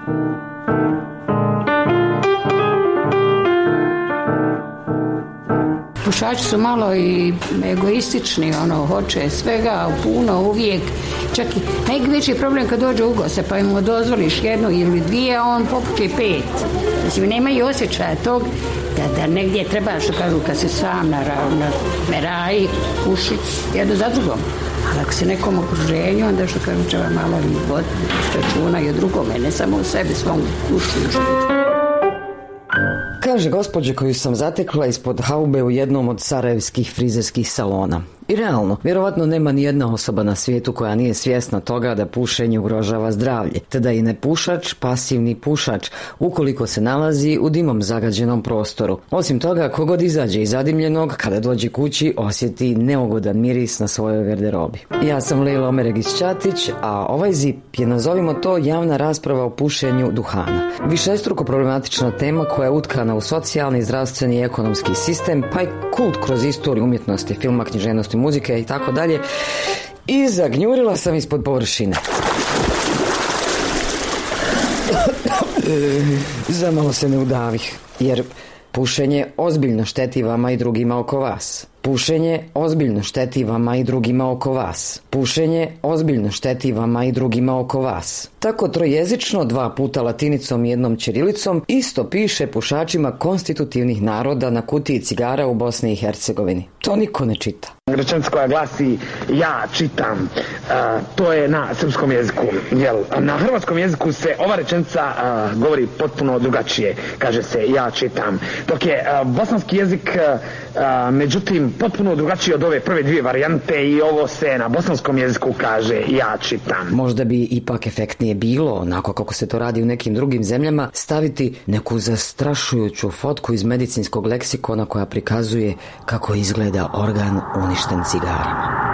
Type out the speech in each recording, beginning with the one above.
Pušači su malo i egoistični, hoće svega, puno, uvijek. Čak i najveći problem kad dođe u goste, pa mu dozvoliš jednu ili dvije, a on popuči 5. Mislim, nema i osjećaja tog da negdje treba, što kažu, kad se sam na meraji, puši jedno za drugom. Ali ako si nekom okruženju, onda što kažu, treba malo i voditi računa i o drugome, ne samo u sebi, svom kušu. Kaže gospođa koju sam zatekla ispod haube u jednom od sarajevskih frizerskih salona. I realno, vjerovatno nema ni jedna osoba na svijetu koja nije svjesna toga da pušenje ugrožava zdravlje, te da je nepušač pasivni pušač ukoliko se nalazi u dimom zagađenom prostoru. Osim toga, kogod izađe iz zadimljenog, kada dođe kući, osjeti neugodan miris na svojoj garderobi. Ja sam Lejla Omeregić-Ćatić, a ovaj ZIP je, nazovimo to, javna rasprava o pušenju duhana. Višestruko problematična tema koja je utkana u socijalni, zdravstveni i ekonomski sistem, pa i kult kroz istoriju umjetnosti, filma, književnosti, muzike i tako dalje, i zagnjurila sam ispod površine. Zamalo se ne udavih, jer pušenje ozbiljno šteti vama i drugima oko vas. Pušenje ozbiljno šteti vama i drugima oko vas. Pušenje ozbiljno šteti vama i drugima oko vas. Tako trojezično, 2 puta latinicom i 1 ćirilicom, isto piše pušačima konstitutivnih naroda na kutiji cigara u Bosni i Hercegovini. To niko ne čita. Rečenica koja glasi ja čitam, to je na srpskom jeziku. Na hrvatskom jeziku se ova rečenica govori potpuno drugačije. Kaže se ja čitam. Dok je bosanski jezik međutim potpuno drugačiji od ove prve 2 varijante i ovo se na bosanskom jeziku kaže ja čitam. Možda bi ipak efektnije bilo, onako kako se to radi u nekim drugim zemljama, staviti neku zastrašujuću fotku iz medicinskog leksikona koja prikazuje kako izgleda organ uništen cigarama.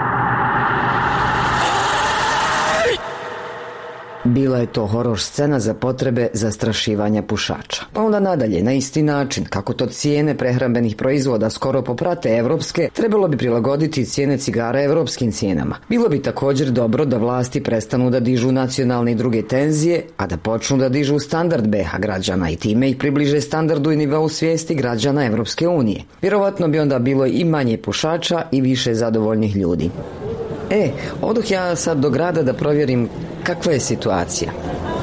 Bila je to horor scena za potrebe zastrašivanja pušača. Pa onda nadalje, na isti način, kako to cijene prehrambenih proizvoda skoro poprate evropske, trebalo bi prilagoditi cijene cigara evropskim cijenama. Bilo bi također dobro da vlasti prestanu da dižu nacionalne i druge tenzije, a da počnu da dižu standard BiH građana i time ih približe standardu i nivou svijesti građana Evropske unije. Vjerovatno bi onda bilo i manje pušača i više zadovoljnih ljudi. Odoh ja sad do grada da provjerim kakva je situacija.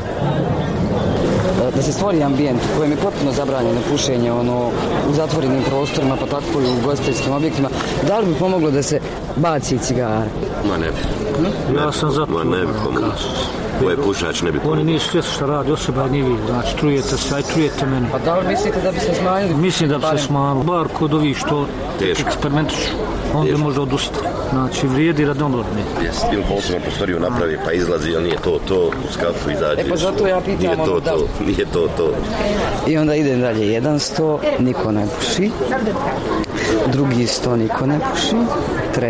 Da se stvori ambijent u kojem je potpuno zabranjeno pušenje u zatvorenim prostorima, pa tako i u ugostiteljskim objektima, da li bi pomoglo da se baci cigara? Ma ne bi. Ja sam za to. Ma ne bi pomoglo. Ovo je pušač, ne bi pomoglo. Oni nisu svjesni što radi osoba, ni vi. Znači, trujete se, aj trujete mene. Pa da li mislite da bi se smanjili? Mislim da bi se smanjili. Bar kod ovih što eksperimentišu. Onda može odustati. Znači, vrijedi radnomorni. Ili posebno prostoriju napravi, pa izlazi, ali nije to, u skafu izađe. Pa zato ja pitam. Nije to. I onda idem dalje, 100, niko ne puši. Drugi 100, niko ne puši. 3,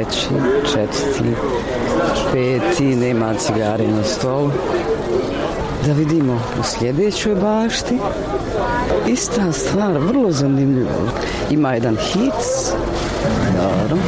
4, 5, nema cigare na stolu. Da vidimo u sljedećoj bašti. Ista stvar, vrlo zanimljiva. Ima jedan hic. Dobro.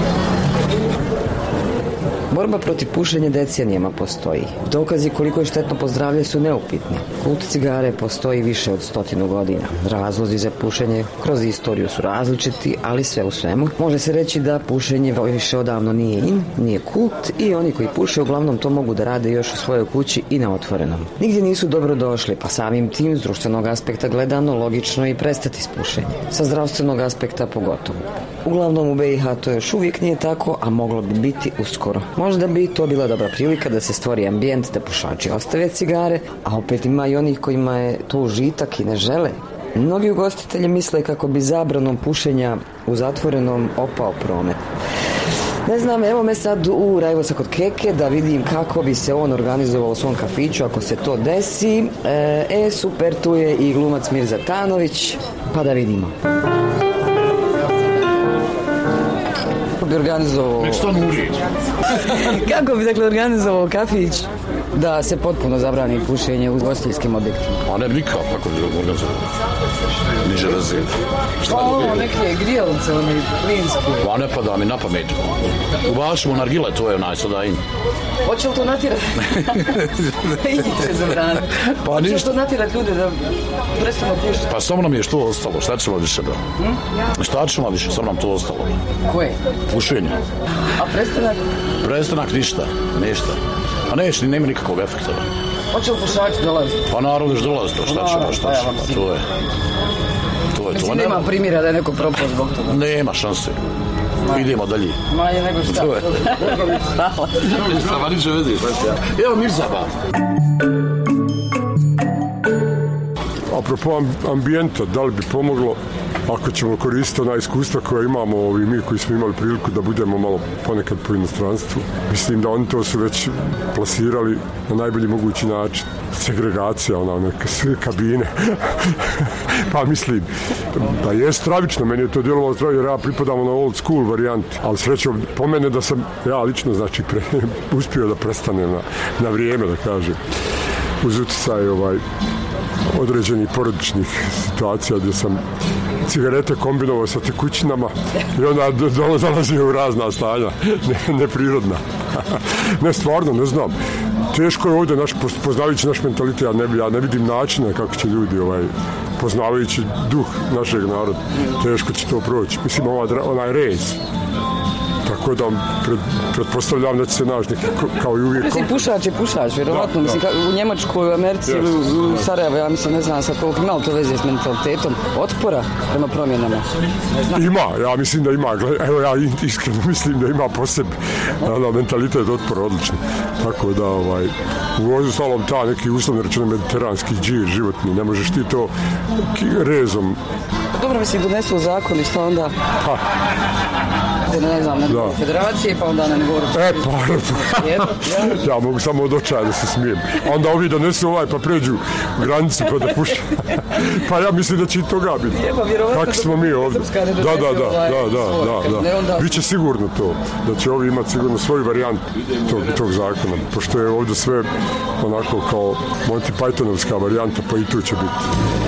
Borba protiv pušenja decenijama postoji. Dokazi koliko je štetno po zdravlje su neupitni. Kult cigare postoji više od 100 godina. Razlozi za pušenje kroz istoriju su različiti, ali sve u svemu. Može se reći da pušenje više odavno nije nije kult i oni koji puše uglavnom to mogu da rade još u svojoj kući i na otvorenom. Nigdje nisu dobro došli, pa samim tim s društvenog aspekta gledano logično i prestati s pušenjem. Sa zdravstvenog aspekta pogotovo. Uglavnom u BiH to još uvijek nije tako, a moglo bi biti uskoro. Možda bi to bila dobra prilika da se stvori ambijent da pušači ostave cigare, a opet ima i onih kojima je to užitak i ne žele. Mnogi ugostitelji misle kako bi zabranom pušenja u zatvorenom opao promet. Ne znam, evo me sad u Rajvosa kod Keke da vidim kako bi se on organizovao u svom kafiću ako se to desi. Super, tu je i glumac Mirza Tanović, pa da vidimo. Bi organizovao... Nek što nuži. Kako bi dakle organizovao kafić da se potpuno zabrani pušenje u ugostiteljskim objektima? A ne, nikako, kako bi organizovali. Niže razine. Neke grijelnice, plinske. Pa ne pada mi na pamet. Ubašimo nargile, to je sada in. Hoće li to natjerati? Idite zabraniti. Pa ništa. Hoće li to natjerati ljude da prestanu pušiti? Pa samo nam je što ostalo, šta ćemo više da? Šta ćemo više, samo nam to ostalo. Koje? Pušenje. A prestanak? Prestanak ništa. A neće, nema nikakvog efekta. Hoće li pušači dolaziti? Pa naravno još dolazi to, šta ćemo, to je. Mislim, nema primjera da je neko propao zbog toga. Nema šanse. Idemo dalje. Manje nego šta. Hvala. Niče vezi. Evo Mirzaba. Apropo ambijenta, da li bi pomoglo ako ćemo koristiti ona iskustva koja imamo mi koji smo imali priliku da budemo malo ponekad po inostranstvu. Mislim da oni to su već plasirali na najbolji mogući način. Segregacija, neke sve kabine. Pa mislim, da je stravično, meni je to djelovalo stravično jer ja pripadam na old school varijanti, ali srećom po mene da sam ja lično uspio da prestanem na vrijeme, da kažem, uz utjecaj određenih porodičnih situacija gdje sam cigarete kombinovao sa tekućinama i onda dolazio u razna stanja, neprirodna. Ne, stvarno, ne znam. Teško je ovdje, poznavajući naš mentalitet, ja ne vidim načina kako će ljudi, poznavajući duh našeg naroda, teško će to proći. Mislim, onaj rez. Tako da pretpostavljam da će se naći neki, kao i uvijek... Mislim, pušač, vjerovatno. Mislim, u Njemačkoj, u Americi ili u Sarajevo, ja mislim, ne znam sad koliko imalo to veze s mentalitetom otpora prema promjenama. Ima, ja mislim da ima. Evo, ja iskreno mislim da ima posebno mentalitet otpora odličan. Tako da, u ostalom ta neki uslovno rečeno mediteranski džir životni, ne možeš ti to rezom. Dobro, mislim, donesu zakon i što onda... Ne znam, na nivou federacije, pa onda na nivou... Ja mogu samo od očaja da se smijem. Onda ovi donesu pa pređu granicu pa da puše. Pa ja mislim da će i toga biti. Kako smo mi ovdje. Da. Biće sigurno to. Da će ovi imati sigurno svoju varijantu tog zakona. Pošto je ovdje sve onako kao Monty Pythonovska varijanta, pa i tu će biti.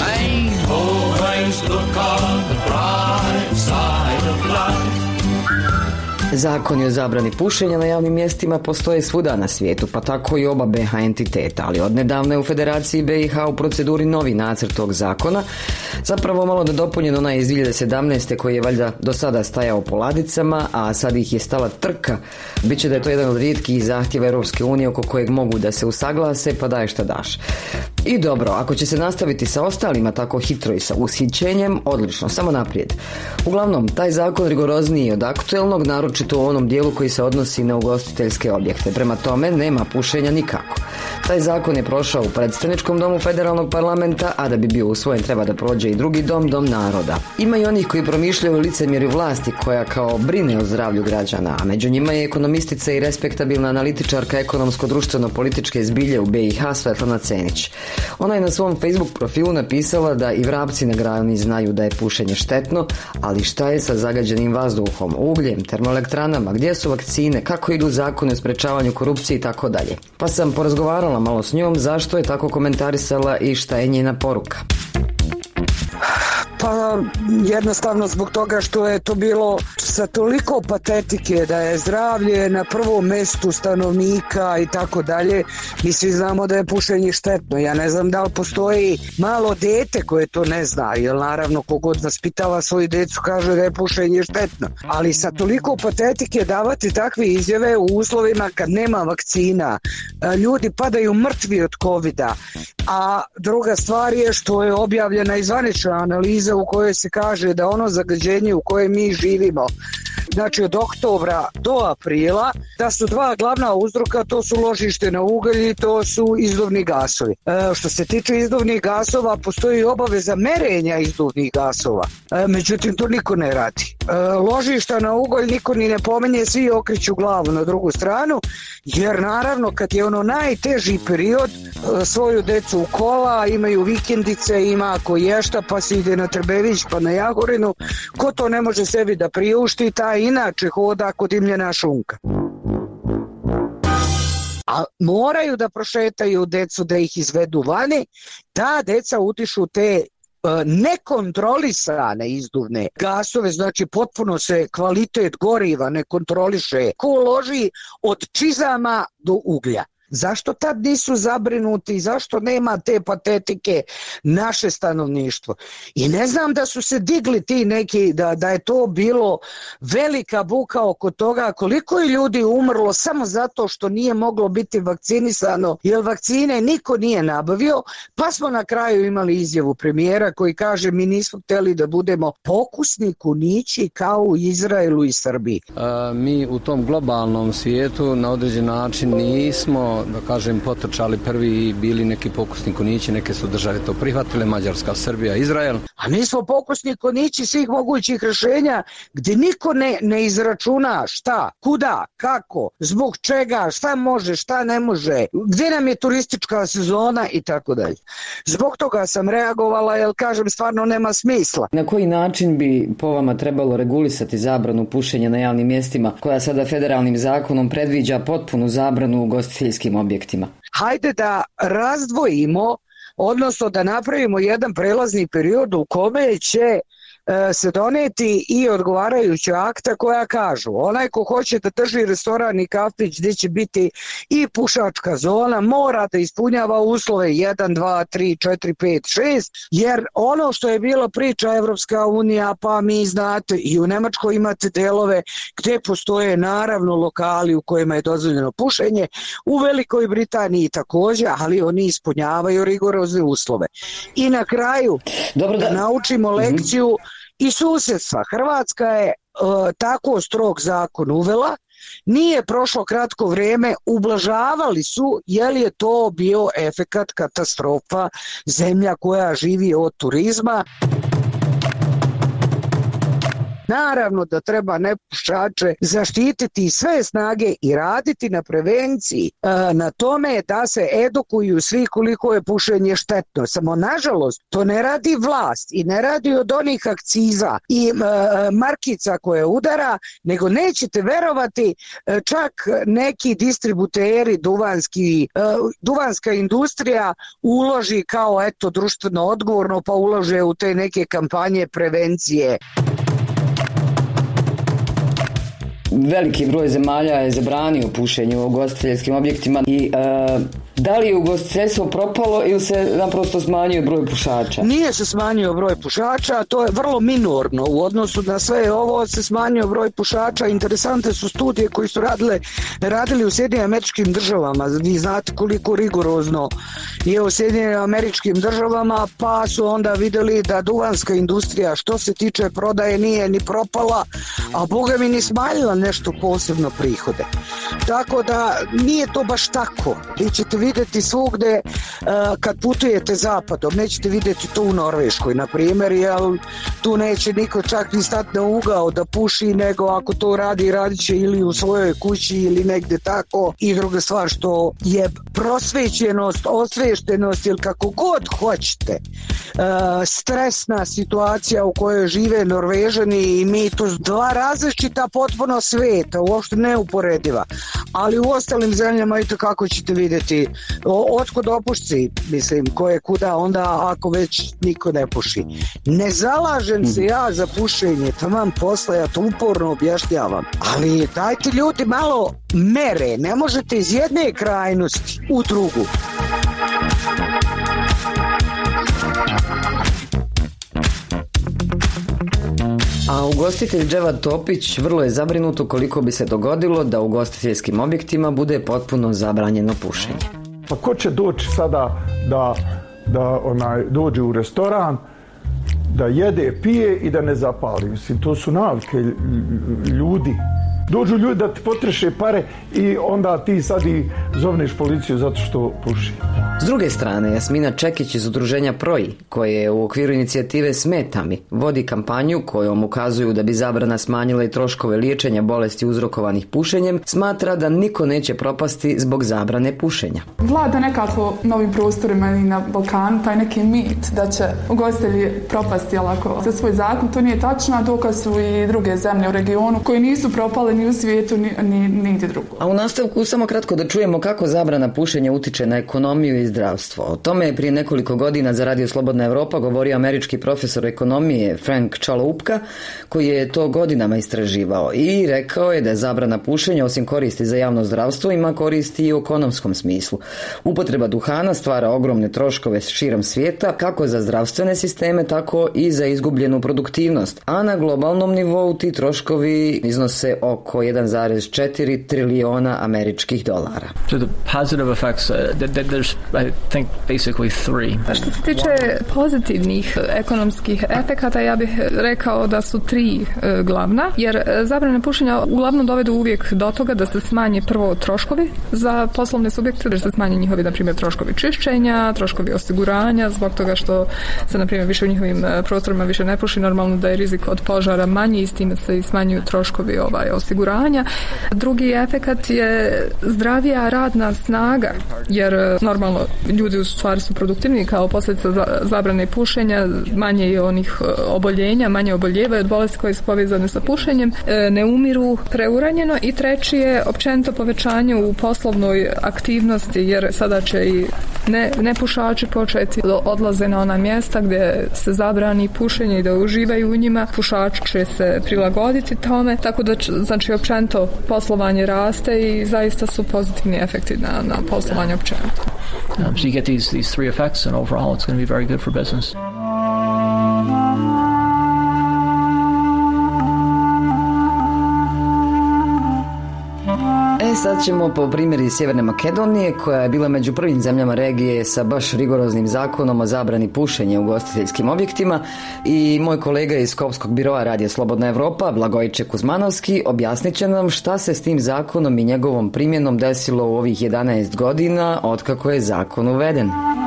Zakoni o zabrani pušenja na javnim mjestima postoje svuda na svijetu, pa tako i oba BiH entiteta, ali odnedavno je u Federaciji BiH u proceduri novi nacrt tog zakona, zapravo malo nadopunjen onaj iz 2017. koji je valjda do sada stajao po ladicama, a sad ih je stala trka. Biće da je to jedan od rijetkih zahtjeva Europske unije oko kojeg mogu da se usaglase, pa daj šta daš. I dobro, ako će se nastaviti sa ostalima tako hitro i sa ushićenjem, odlično, samo naprijed. Uglavnom, taj zakon rigorozniji od aktuelnog, naročito u onom dijelu koji se odnosi na ugostiteljske objekte. Prema tome, nema pušenja nikako. Taj zakon je prošao u predstavničkom domu federalnog parlamenta, a da bi bio usvojen treba da prođe i drugi dom, dom naroda. Ima i onih koji promišljaju licemjerju vlasti koja kao brine o zdravlju građana, a među njima je ekonomistica i respektabilna analitičarka ekonomsko-društveno-političke zbilje u BiH Svetlana Cenić. Ona je na svom Facebook profilu napisala da i vrapci na grani znaju da je pušenje štetno, ali šta je sa zagađenim vazduhom, ugljem, termoelektranama, gdje su vakcine, kako idu zakone o sprečavanju korupcije i tako dalje. Pa sam porazgovarala malo s njom zašto je tako komentarisala i šta je njena poruka. Pa jednostavno zbog toga što je to bilo sa toliko patetike da je zdravlje na prvom mjestu stanovnika i tako dalje. Mi svi znamo da je pušenje štetno. Ja ne znam da li postoji malo dete koje to ne zna, jer naravno kogod vaspitava svoju decu kaže da je pušenje štetno. Ali sa toliko patetike davati takve izjave u uslovima kad nema vakcina, ljudi padaju mrtvi od covida. A druga stvar je što je objavljena i zvanična analiza u kojoj se kaže da ono zagađenje u kojem mi živimo, znači od oktobra do aprila, da su dva glavna uzroka, to su ložište na ugalj i to su izduvni gasovi. Što se tiče izduvnih gasova, postoji obaveza merenja izduvnih gasova, međutim to niko ne radi. Ložišta na ugalj niko ni ne pominje, svi okreću glavu na drugu stranu, jer naravno kad je ono najteži period, svoju decu u kola, imaju vikendice, ima ko ješta, pa se ide na Trbević, pa na Jagorinu. Ko to ne može sebi da priušti, taj inače hoda kod dimljena šunka. a moraju da prošetaju decu, da ih izvedu vani, ta deca utišu te nekontrolisane izduvne gasove, znači potpuno se kvalitet goriva ne kontroliše, ko loži od čizama do uglja. Zašto tad nisu zabrinuti, zašto nema te patetike naše stanovništvo? I ne znam da su se digli ti neki, da je to bilo velika buka oko toga koliko je ljudi umrlo samo zato što nije moglo biti vakcinisano, jer vakcine niko nije nabavio, pa smo na kraju imali izjavu premijera koji kaže mi nismo htjeli da budemo pokusni kunići kao u Izraelu i Srbiji. Mi u tom globalnom svijetu na određen način nismo, da kažem, potrčali prvi i bili neki pokusni kunići, neke su države to prihvatile, Mađarska, Srbija, Izrael. A mi smo pokusni kunići svih mogućih rješenja gdje niko ne izračuna šta, kuda, kako, zbog čega, šta može, šta ne može, gdje nam je turistička sezona i tako dalje. Zbog toga sam reagovala jer kažem stvarno nema smisla. Na koji način bi po vama trebalo regulisati zabranu pušenja na javnim mjestima koja sada federalnim zakonom predviđa potpunu zabranu u ugostiteljskim objektima? Hajde da razdvojimo, odnosno da napravimo jedan prelazni period u kome će se doneti i odgovarajuća akta koja kažu onaj ko hoće da drži restoran i kafić gdje će biti i pušačka zona mora da ispunjava uslove 1, 2, 3, 4, 5, 6 jer ono što je bilo priča Evropska unija pa mi znate i u Nemačkoj imate delove gdje postoje naravno lokali u kojima je dozvoljeno pušenje, u Velikoj Britaniji također, ali oni ispunjavaju rigorozne uslove. I na kraju da naučimo lekciju i susjedstva. Hrvatska je tako strog zakon uvela, nije prošlo kratko vrijeme, ublažavali su jer je to bio efekat katastrofa, zemlja koja živi od turizma. Naravno da treba nepušače zaštititi sve snage i raditi na prevenciji, na tome da se edukuju svi koliko je pušenje štetno. Samo nažalost to ne radi vlast i ne radi od onih akciza i markica koje udara, nego nećete verovati čak neki distributeri duvanska industrija uloži kao eto društveno odgovorno pa ulože u te neke kampanje prevencije. Veliki broj zemalja je zabranio pušenje u ugostiteljskim objektima i da li je ugostiteljstvo propalo ili se naprosto smanjio broj pušača? Nije se smanjio broj pušača, to je vrlo minorno u odnosu na sve ovo se smanjio broj pušača. Interesantne su studije koji su radili u Sjedinjenim Američkim Državama. Vi znate koliko rigorozno je u Sjedinjenim Američkim Državama, pa su onda vidjeli da duvanska industrija što se tiče prodaje nije ni propala, a boga mi ni smanjila nešto posebno prihode. Tako da nije to baš tako. Vi ćete vidjeti svugde kad putujete zapadom, nećete vidjeti to u Norveškoj, na primjer, jer tu neće niko čak ni stati na ugao da puši, nego ako to radit će ili u svojoj kući ili negdje tako. I druga stvar što je prosvećenost, osviještenost ili kako god hoćete, stresna situacija u kojoj žive Norvežani i mi, to su dva različita potpuno sveta, uopšte neuporediva, ali u ostalim zemljama i to kako ćete vidjeti otkud opušci, mislim, ko je kuda onda ako već niko ne puši. Ne zalažem se ja za pušenje, taman posle, ja to uporno objašnjavam, ali dajte ljudi malo mere, ne možete iz jedne krajnosti u drugu. A ugostitelj Dževad Topić vrlo je zabrinut ukoliko bi se dogodilo da u ugostiteljskim objektima bude potpuno zabranjeno pušenje. Pa ko će doći sada da dođe u restoran, da jede, pije i da ne zapali? Mislim, to su navike ljudi. Dođu ljudi da ti potreše pare i onda ti sad i zovneš policiju zato što puši. S druge strane, Jasmina Čekić iz udruženja Proji, koje je u okviru inicijative Smeta mi, vodi kampanju kojom ukazuju da bi zabrana smanjila i troškove liječenja bolesti uzrokovanih pušenjem, smatra da niko neće propasti zbog zabrane pušenja. Vlada nekako na ovim prostorima i na Balkanu taj neki mit da će ugostitelji propasti za svoj zakon. To nije tačno, dokaz su i druge zemlje u regionu koji nisu propale ni u svijetu, ni nigdje drugo. A u nastavku samo kratko da čujemo kako zabrana pušenja utiče na ekonomiju i zdravstvo. O tome je prije nekoliko godina za Radio Slobodna Evropa govorio američki profesor ekonomije Frank Chaloupka, koji je to godinama istraživao i rekao je da zabrana pušenja osim koristi za javno zdravstvo ima koristi i u ekonomskom smislu. Upotreba duhana stvara ogromne troškove širom svijeta, kako za zdravstvene sisteme, tako i za izgubljenu produktivnost, a na globalnom nivou ti troškovi iznose oko 1,4 trilijona američkih dolara. So the positive effects, there's I think basically three. Što se tiče pozitivnih ekonomskih efekata, ja bih rekao da su tri glavna, jer zabrana pušenja uglavnom dovede uvijek do toga da se smanje prvo troškovi za poslovne subjekte, da se smanje njihovi, na primjer, troškovi čišćenja, troškovi osiguranja, zbog toga što se, na primjer, više u njihovim prostorima više ne puši, normalno da je rizik od požara manji i s time se i smanjuju troškovi osiguranja. Drugi efekat je zdravija radna snaga, jer normalno ljudi u stvari su produktivni kao posljedica zabrane pušenja, manje je onih oboljenja, manje oboljevaju od bolesti koje su povezane sa pušenjem, ne umiru preuranjeno i treći je općenito povećanje u poslovnoj aktivnosti, jer sada će i nepušači početi odlaze na ona mjesta gdje se zabrani pušenje i da uživaju u njima, pušači će se prilagoditi tome, tako da znači općenito poslovanje raste i zaista su pozitivni efekti na poslovanje općenito. So you get these three effects and overall it's going to be very good for business. Sad ćemo po primjeri Sjeverne Makedonije, koja je bila među prvim zemljama regije sa baš rigoroznim zakonom o zabrani pušenja u ugostiteljskim objektima, i moj kolega iz Skopskog biroa Radija Slobodna Evropa, Blagojče Kuzmanovski, objasnit će nam šta se s tim zakonom i njegovom primjenom desilo u ovih 11 godina otkako je zakon uveden.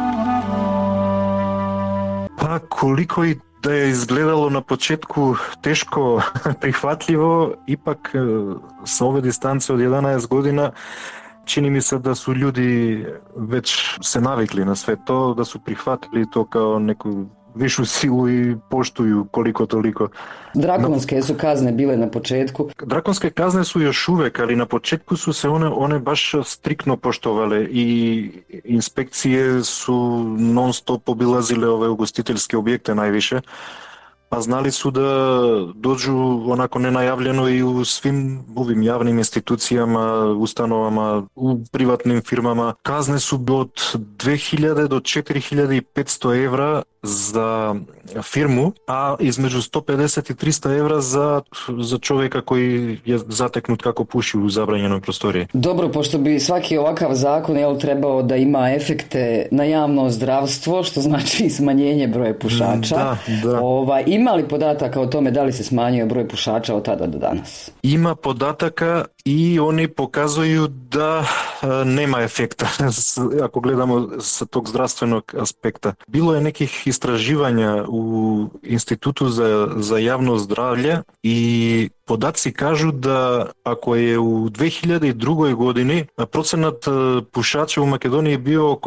Pa koliko i da je izgledalo na početku teško prihvatljivo, ipak sa ove distance od 11 godina čini mi se da su ljudi već se navikli na sve to, da su prihvatili to kao neku višu silu i poštuju koliko toliko. Drakonske su kazne bile na početku? Drakonske kazne su još uvek, ali na početku su se one baš striktno poštovale i inspekcije su non stop obilazile ove ugostiteljske objekte najviše, pa znali su da dođu onako nenajavljeno i u svim ovim javnim institucijama, ustanovama, u privatnim firmama. Kazne su od 2000 do 4500 evra za firmu, a između 150 i 300 evra za čovjeka koji je zateknut kako puši u zabranjenoj prostoriji. Dobro, pošto bi svaki ovakav zakon trebao da ima efekte na javno zdravstvo, što znači smanjenje broja pušača. Da. Ima li podataka o tome da li se smanjio broj pušača od tada do danas? Ima podataka i oni pokazuju da nema efekta ako gledamo sa tog zdravstvenog aspekta. Bilo je nekih istraživanja u Institutu za javno zdravlje i podaci kažu da ako je u 2002. godini procenat pušača u Makedoniji bio oko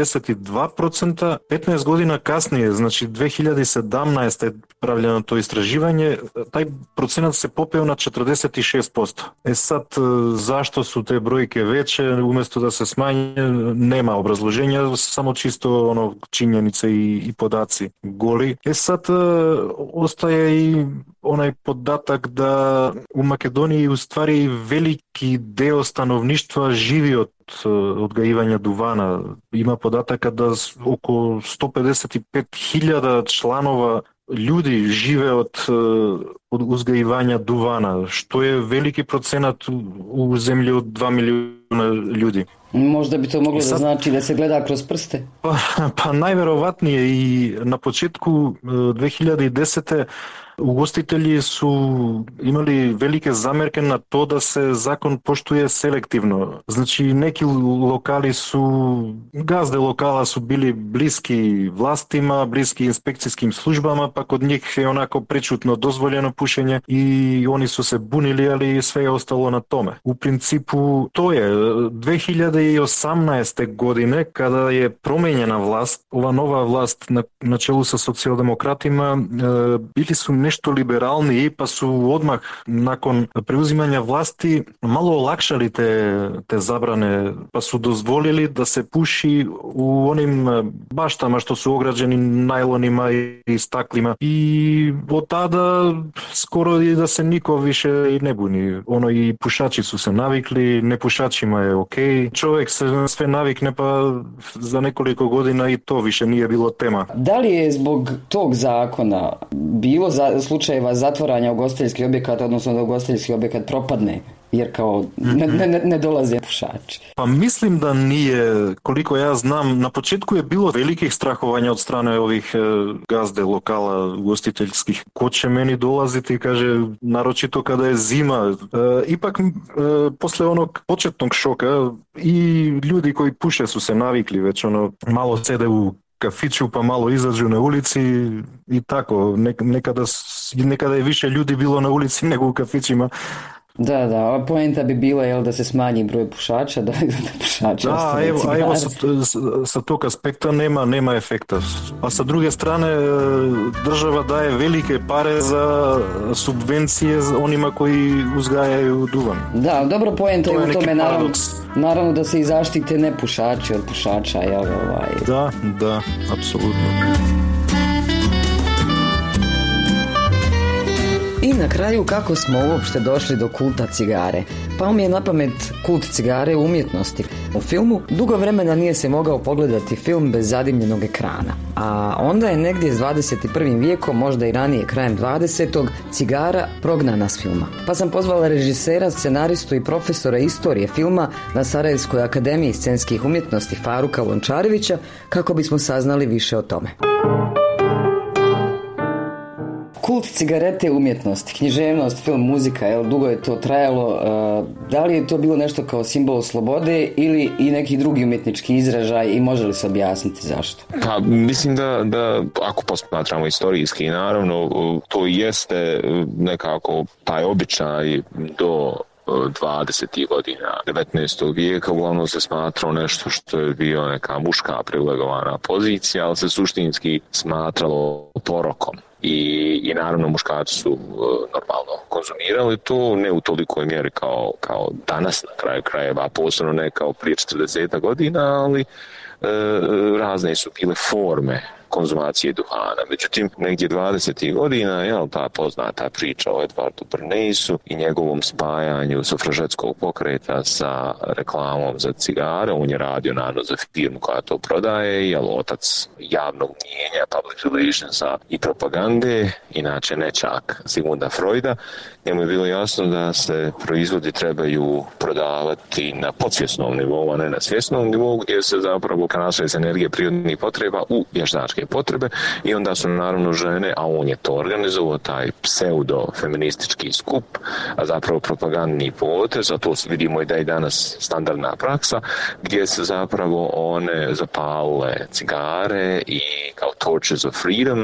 42%, 15 godina kasnije, znači 2017. je pravljeno to istraživanje, taj procenat se popeo na 46%. Sad, zašto su te brojke veće, umjesto da se smanje, nema obrazloženja, samo čisto činjenice i podaci goli. Sad, ostaje i onaj podatak da u Makedoniji u stvari veliki deo stanovništva živi od odgajivanja duvana. Ima podataka da oko 155.000 članova ljudi žive od uzgajivanja duvana, što je veliki procenat u zemlji od 2 milijuna ljudi. Možda bi to moglo da znači da se gleda kroz prste? Pa najverovatnije, i na početku 2010. ugostitelji su imali velike zamjerke na to da se zakon poštuje selektivno. Znači neki gazde lokala su bili bliski vlastima, bliski inspekcijskim službama, pa kod njih je onako prečutno dozvoljeno pušenje i oni su se bunili, ali sve je ostalo na tome. U principu to je 2000 2018. godine, kada je promijenjena vlast, ova nova vlast na čelu sa socijaldemokratima, bili su nešto liberalniji, pa su odmah nakon preuzimanja vlasti malo olakšali te zabrane, pa su dozvolili da se puši u onim baštama što su ograđeni najlonima i staklima. I od tada skoro i da se niko više i ne buni. I pušači su se navikli, nepušačima je ok. Čovjek se sve navikne, pa za nekoliko godina i to više nije bilo tema. Da li je zbog tog zakona bilo slučajeva zatvaranja ugostiteljskih objekata, odnosno da ugostiteljski objekat propadne? Jer kao ne dolaze pušači. Pa mislim da nije, koliko ja znam, na početku je bilo velikih strahovanja od strane ovih gazde lokala ugostiteljskih. Ko će meni dolaziti, kaže, naročito kada je zima. Ipak, posle onog početnog šoka i ljudi koji puše su se navikli, već malo sede u kafiću pa malo izađu na ulici i tako. Nekada je više ljudi bilo na ulici nego u kafićima. Da, poenta bi bila da se smanji broj pušača, da pušači ostane cigare. Evo sa tog aspekta nema efekta. A sa druge strane država daje velike pare za subvencije onima koji uzgajaju duvan. Da, dobro, poenta je u tome naravno da se i zaštite nepušači od pušača. Da, apsolutno. I na kraju, kako smo uopšte došli do kulta cigare? Pao mi je na pamet kult cigare u umjetnosti. U filmu dugo vremena nije se mogao pogledati film bez zadimljenog ekrana. A onda je negdje s 21. vijekom, možda i ranije krajem 20. cigara prognana s filma. Pa sam pozvala režisera, scenaristu i profesora istorije filma na Sarajevskoj akademiji scenskih umjetnosti Faruka Lončarevića kako bismo saznali više o tome. Kult cigarete umjetnosti, književnost, film, muzika, dugo je to trajalo. Da li je to bilo nešto kao simbol slobode ili i neki drugi umjetnički izražaj i može li se objasniti zašto? Pa mislim da ako posmatramo istorijski, naravno to jeste nekako taj običaj do 20. godina 19. vijeka uglavnom se smatrao nešto što je bio neka muška privilegovana pozicija, ali se suštinski smatralo porokom. I naravno muškarci su normalno konzumirali to, ne u tolikoj mjeri kao danas na kraju krajeva, posebno ne kao prije 40 godina, ali razne su bile forme konzumacije duhana. Međutim, negdje 20. godina, ta poznata priča o Edvardu Bernayssu i njegovom spajanju sufražetskog pokreta sa reklamom za cigare. On je radio naravno za firmu koja to prodaje, otac javnog mnijenja, public relationsa i propagande, inače nečak Sigmunda Freuda. Njemu je bilo jasno da se proizvodi trebaju prodavati na podsvjesnom nivou, a ne na svjesnom nivou, gdje se zapravo kanalisuje energije prirodnih potreba u vještačke potrebe i onda su naravno žene, a on je to organizovao, taj pseudo-feministički skup, a zapravo propagandni potez, a to vidimo i da je danas standardna praksa, gdje se zapravo one zapalile cigare i kao torches of freedom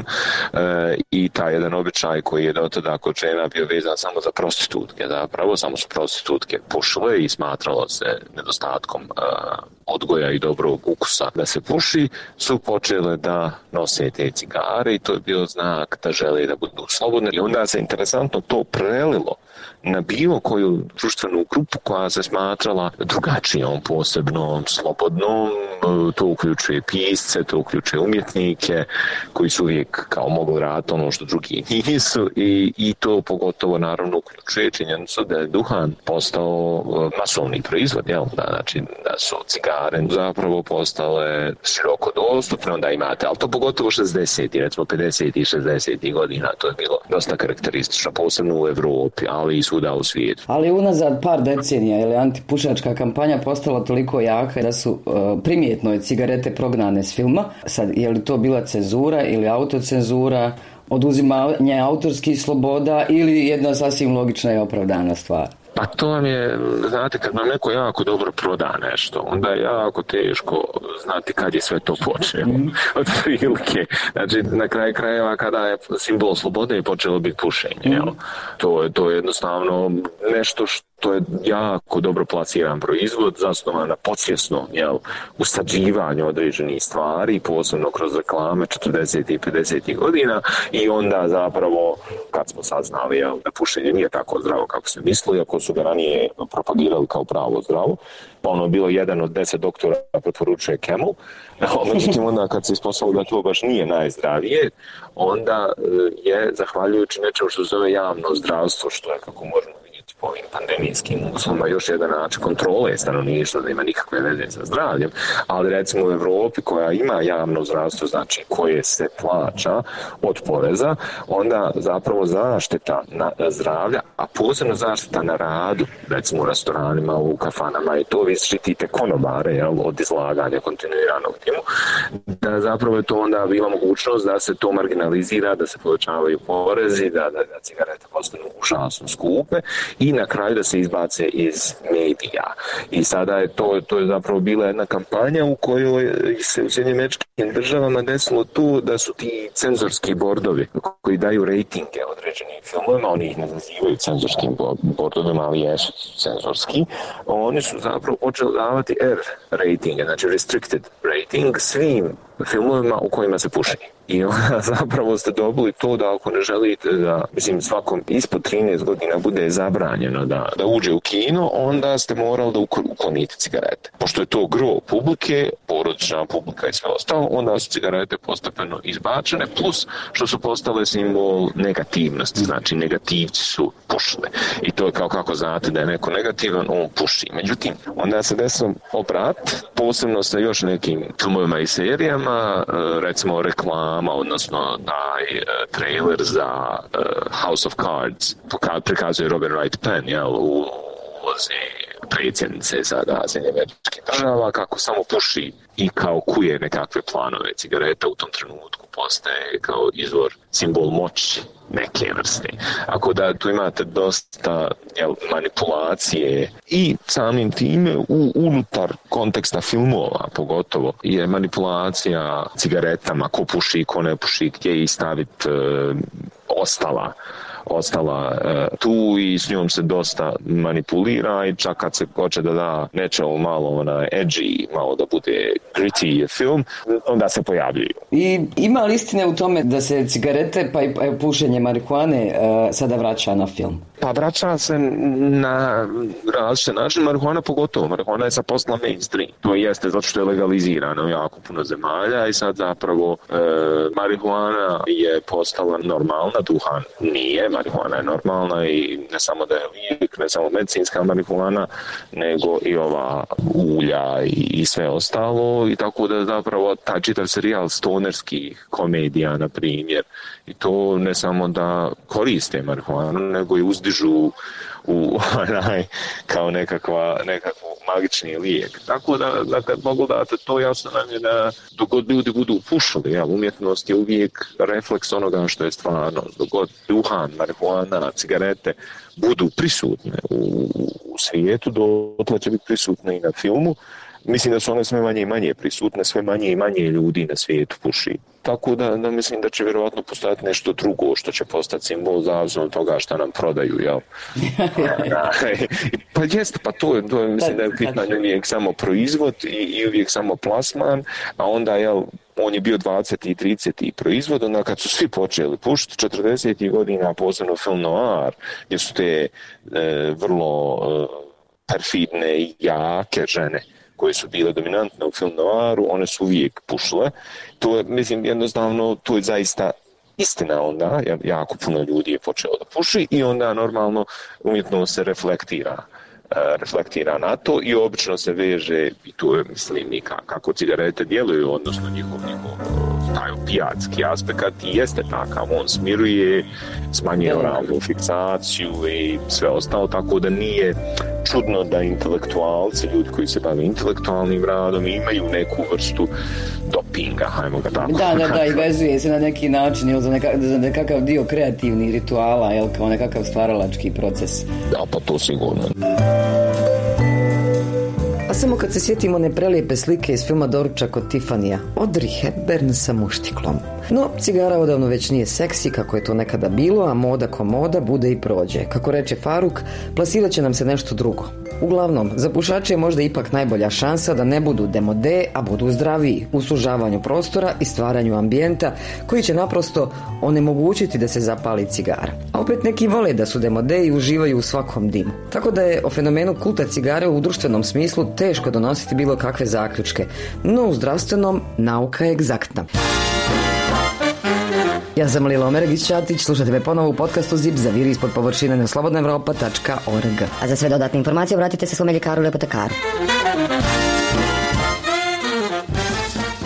i taj jedan običaj koji je do tada kod žena bio vezan samo za prostitutke, zapravo samo su prostitutke pušile i smatralo se nedostatkom odgoja i dobrog ukusa da se puši, su počele da nose te cigare i to je bio znak da žele da budu slobodne. I onda se interesantno to prelilo na bilo koju društvenu grupu koja se smatrala drugačijom, posebnom, slobodnom. To uključuje pisce, to uključuje umjetnike koji su uvijek kao mogli raditi ono što drugi nisu i to pogotovo naravno uključuje činjenicu da je duhan postao masovni proizvod, znači da su cigare zapravo postale široko dostupne, onda imate, ali to pogotovo 60. recimo 50. i 60. godina, to je bilo dosta karakteristično, posebno u Evropi, ali i svuda u svijetu. Ali unazad par decenija je antipušačka kampanja postala toliko jaka da su primjetno cigarete prognane s filma. Sad, je li to bila cenzura ili autocenzura, oduzimanje autorskih sloboda ili jedna sasvim logična i opravdana stvar? Pa to vam je, znate, kad nam neko jako dobro proda nešto, onda je jako teško znati kad je sve to počelo. Od prilike. Znači, na kraju krajeva kada je simbol slobode počelo biti pušenje. To je jednostavno nešto što to je jako dobro plasiran proizvod, zasnovan na podsvjesnom usađivanju određenih stvari, posebno kroz reklame 40. i 50. godina, i onda zapravo kad smo saznali da pušenje nije tako zdravo kako se misli, ako su ga ranije propagirali kao pravo zdravo, pa ono je bilo 1 od 10 doktora preporučuje Camel. Međutim, onda kad se ispostavilo da to baš nije najzdravije, onda je, zahvaljujući nečemu što se zove javno zdravstvo, što je, kako možemo vidjeti po ovim pandemijskim uslovima, još jedan način kontrole stanovništva, da ima nikakve veze sa zdravljem, ali recimo u Evropi koja ima javno zdravstvo, znači koje se plaća od poreza, onda zapravo zaštita na zdravlja, a posebno zaštita na radu, recimo u restoranima, u kafanama, i to vi štitite konobare od izlaganja kontinuiranog timu, da zapravo je to onda bila mogućnost da se to marginalizira, da se povećavaju porezi, da cigarete postanu užasno skupe i na kraju da se izbace iz medija. I sada je to je zapravo bila jedna kampanja u kojoj se u SAD-u državama desilo to da su ti cenzorski bordovi koji daju rejtinge određenim filmovima, oni ih ne nazivaju cenzorskim bordovima, ali jesu cenzorski, oni su zapravo počeli davati R rejtinge, znači restricted rating svim filmovima u kojima se puši. I onda zapravo ste dobili to da ako ne želite da, svakom ispod 13 godina bude zabranjeno da uđe u kino, onda ste morali da uklonite cigarete. Pošto je to gro publike, porodična publika i sve ostalo, onda su cigarete postepeno izbačene, plus što su postale simbol negativnosti, znači negativci su pušili. I to je kao kako znate da je neko negativan, on puši. Međutim, onda se desilo obrat, posebno sa još nekim filmovima i serijama, recimo reklama, odnosno taj trailer za House of Cards prikazuje Robin Wright Penn u ulozi predsjednice sada Sjedinjenih Država, kako samo puši i kao kuje nekakve planove. Cigareta u tom trenutku postaje kao izvor, simbol moći neke vrste. Ako da tu imate dosta manipulacije i samim time unutar konteksta filmova pogotovo je manipulacija cigaretama, ko puši, ko ne puši, gdje i staviti ostala tu i s njom se dosta manipulira i čak kad se hoće da da nečemu malo edgy, malo da bude gritty film, onda se pojavljuju. I ima li istine u tome da se cigarete pa i pušenje marihuane sada vraća na film? Pa vraća se na različite načine, marihuana pogotovo. Marihuana je sad postala mainstream. To jeste zato što je legalizirana u jako puno zemalja i sad zapravo marihuana je postala normalna, duhan nije, marihuana je normalna i ne samo da je lijek, ne samo medicinska marihuana, nego i ova ulja i sve ostalo i tako da zapravo taj čitav serijal stonerskih komedija, na primjer, i to ne samo da koriste marihuanu, nego i uzdižu kao nekakvu magični lijek. Tako da kad pogledate to, jasno nam je da dok god ljudi budu pušili, umjetnost je uvijek refleks onoga što je stvarno. Dok god duhan, marihuana, cigarete budu prisutne u svijetu, dotle će biti prisutne i na filmu. Mislim da su one sve manje i manje prisutne, sve manje i manje ljudi na svijetu puši. Tako da mislim da će vjerovatno postojati nešto drugo što će postati simbol zavisno od toga šta nam prodaju, jel? Pa jeste, pa to je mislim da je pitanje uvijek samo proizvod i uvijek samo plasman, a onda, jel, on je bio 20. i 30. proizvod, onda kad su svi počeli pušiti 40. godina, posebno film noir, gdje su te vrlo perfidne i jake žene koje su bile dominantne u film noiru, one su uvijek pušile. To je, mislim, jednostavno, to je zaista istina onda, jako puno ljudi je počelo da puši i onda normalno umjetno se reflektira na to i obično se veže, i to je, mislim, i kako cigarete djeluju, odnosno njihov taj opijatski aspekt i jeste takav, on smiruje, smanjuje oralnu fiksaciju i sve ostalo, tako da nije čudno da intelektualci, ljudi koji se bave intelektualnim radom, imaju neku vrstu dopinga, hajmo ga tako. Da, i vezuje se na neki način, jel, za nekakav dio kreativnih rituala, jel, kao nekakav stvaralački proces. Da, pa to sigurno. samo kad se sjetimo neprelijepe slike iz filma Doručak od Tiffanyja, Audrey Hepburn sa muštiklom. No, cigara odavno već nije seksi kako je to nekada bilo, a moda ko moda bude i prođe. Kako reče Faruk, plasirat će nam se nešto drugo. Uglavnom, za pušače je možda ipak najbolja šansa da ne budu demode, a budu zdraviji u sužavanju prostora i stvaranju ambijenta koji će naprosto onemogućiti da se zapali cigara. A opet neki vole da su demode i uživaju u svakom dimu. Tako da je o fenomenu kulta cigare u društvenom smislu teško donositi bilo kakve zaključke, no u zdravstvenom nauka je egzaktna. Ja sam Lila Omeregić-Ćatić, slušajte me ponovo u podcastu Zip zaviri ispod površine na slobodnaevropa.org. A za sve dodatne informacije obratite se svom ljekaru ili apotekaru.